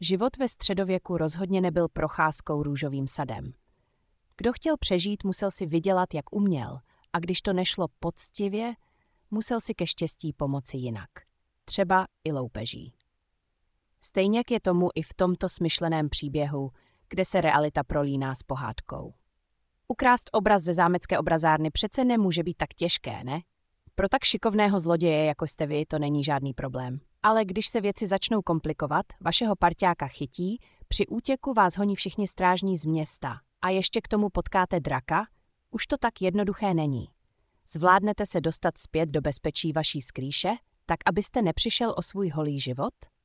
Život ve středověku rozhodně nebyl procházkou růžovým sadem. Kdo chtěl přežít, musel si vydělat, jak uměl, a když to nešlo poctivě, musel si ke štěstí pomoci jinak. Třeba i loupeží. Stejně jak je tomu i v tomto smyšleném příběhu, kde se realita prolíná s pohádkou. Ukrást obraz ze zámecké obrazárny přece nemůže být tak těžké, ne? Pro tak šikovného zloděje, jako jste vy, to není žádný problém. Ale když se věci začnou komplikovat, vašeho parťáka chytí, při útěku vás honí všichni strážní z města a ještě k tomu potkáte draka, už to tak jednoduché není. Zvládnete se dostat zpět do bezpečí vaší skrýše, tak abyste nepřišel o svůj holý život?